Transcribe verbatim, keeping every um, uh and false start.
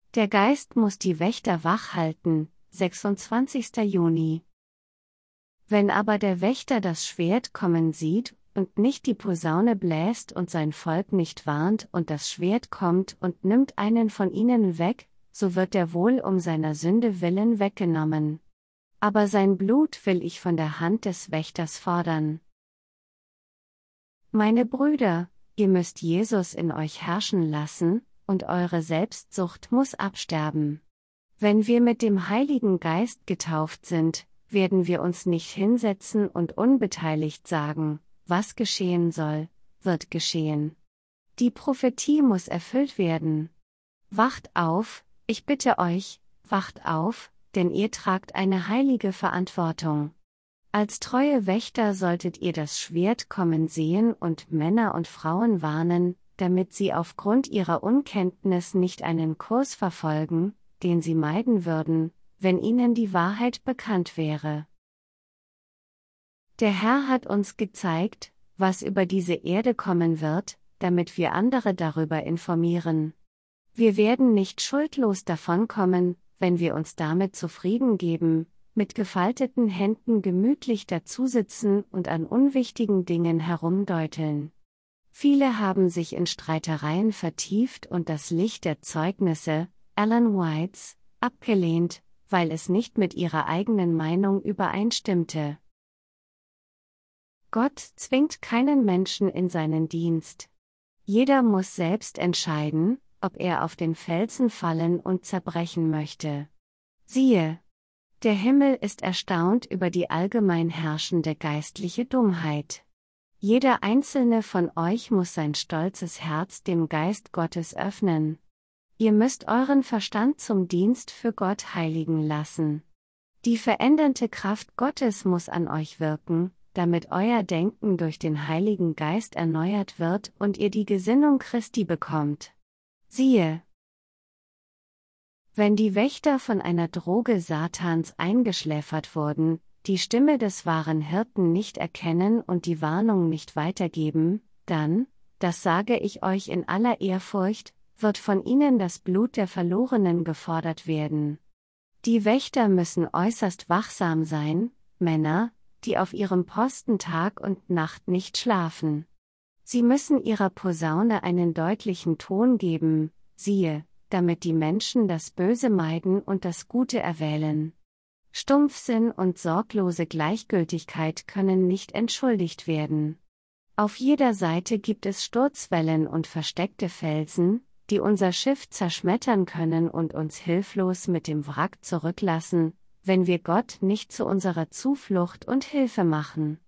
Der Geist muss die Wächter wach halten, sechsundzwanzigster Juni. Wenn aber der Wächter das Schwert kommen sieht und nicht die Posaune bläst und sein Volk nicht warnt und das Schwert kommt und nimmt einen von ihnen weg, so wird er wohl um seiner Sünde willen weggenommen. Aber sein Blut will ich von der Hand des Wächters fordern. Meine Brüder, ihr müsst Jesus in euch herrschen lassen, und eure Selbstsucht muss absterben. Wenn wir mit dem Heiligen Geist getauft sind, werden wir uns nicht hinsetzen und unbeteiligt sagen, was geschehen soll, wird geschehen. Die Prophetie muss erfüllt werden. Wacht auf, ich bitte euch, wacht auf, denn ihr tragt eine heilige Verantwortung. Als treue Wächter solltet ihr das Schwert kommen sehen und Männer und Frauen warnen, damit sie aufgrund ihrer Unkenntnis nicht einen Kurs verfolgen, den sie meiden würden, wenn ihnen die Wahrheit bekannt wäre. Der Herr hat uns gezeigt, was über diese Erde kommen wird, damit wir andere darüber informieren. Wir werden nicht schuldlos davonkommen, wenn wir uns damit zufrieden geben, mit gefalteten Händen gemütlich dazusitzen und an unwichtigen Dingen herumdeuteln. Viele haben sich in Streitereien vertieft und das Licht der Zeugnisse, Ellen Whites, abgelehnt, weil es nicht mit ihrer eigenen Meinung übereinstimmte. Gott zwingt keinen Menschen in seinen Dienst. Jeder muss selbst entscheiden, ob er auf den Felsen fallen und zerbrechen möchte. Siehe! Der Himmel ist erstaunt über die allgemein herrschende geistliche Dummheit. Jeder einzelne von euch muss sein stolzes Herz dem Geist Gottes öffnen. Ihr müsst euren Verstand zum Dienst für Gott heiligen lassen. Die verändernde Kraft Gottes muss an euch wirken, damit euer Denken durch den Heiligen Geist erneuert wird und ihr die Gesinnung Christi bekommt. Siehe! Wenn die Wächter von einer Droge Satans eingeschläfert wurden, die Stimme des wahren Hirten nicht erkennen und die Warnung nicht weitergeben, dann, das sage ich euch in aller Ehrfurcht, wird von ihnen das Blut der Verlorenen gefordert werden. Die Wächter müssen äußerst wachsam sein, Männer, die auf ihrem Posten Tag und Nacht nicht schlafen. Sie müssen ihrer Posaune einen deutlichen Ton geben, siehe, damit die Menschen das Böse meiden und das Gute erwählen. Stumpfsinn und sorglose Gleichgültigkeit können nicht entschuldigt werden. Auf jeder Seite gibt es Sturzwellen und versteckte Felsen, die unser Schiff zerschmettern können und uns hilflos mit dem Wrack zurücklassen, wenn wir Gott nicht zu unserer Zuflucht und Hilfe machen.